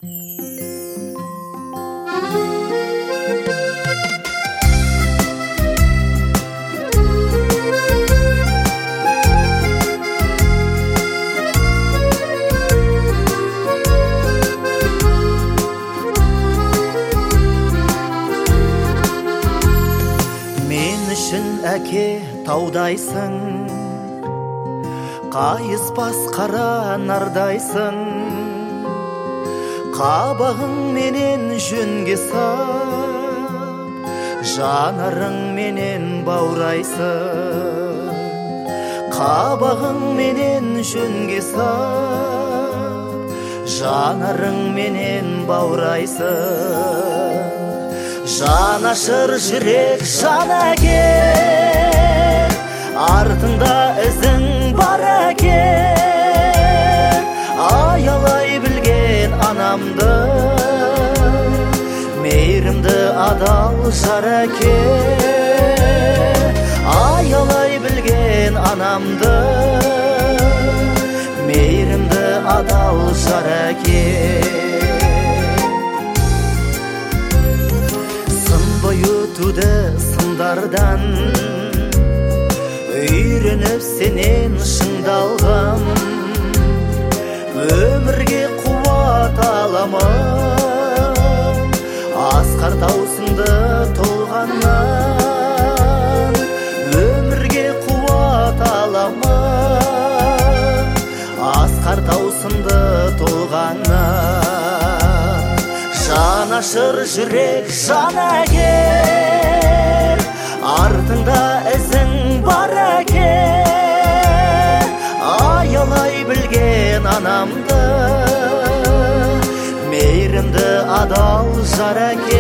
Әке таудайсың, қайыспас қара нардайсың, қабағың менен жөнге сап, жанарың менен баурайсың. Қабағың менен жөнге сап, жанарың менен баурайсың. Жанашыр жүрек жан әке, артыңда ізің бар әке. Аялай білген анамды, мейірімді адал жар әке. Аялай білген анамды, мейірімді адал жар әке. Өтуді сындардан, үйреніп сенен шыңдалғам. Өмірге қуат аламын, асқар таусыңды толғаннан. Өмірге қуат аламын, асқар таусыңды толғаннан. Жанашыр жүрек жан әке, артыңда ізің бар әке. Аялай білген анамды, мейірімді адал жар әке.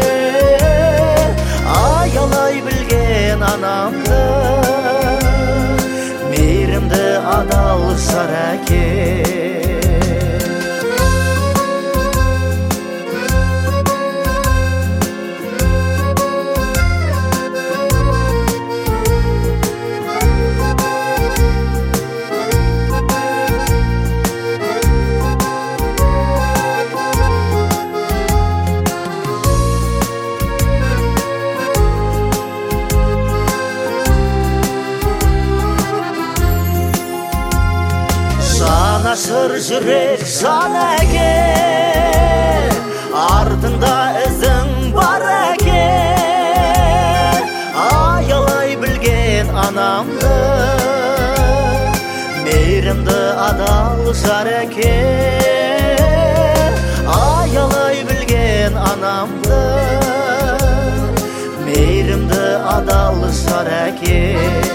Аялай білген анамды, мейірімді адал жар әке. Жанашыр жүрек жан әке, артыңда ізің бар әке. Аялай білген анамды, мейірімді адал жар әке. Аялай білген анамды, мейірімді адал жар әке.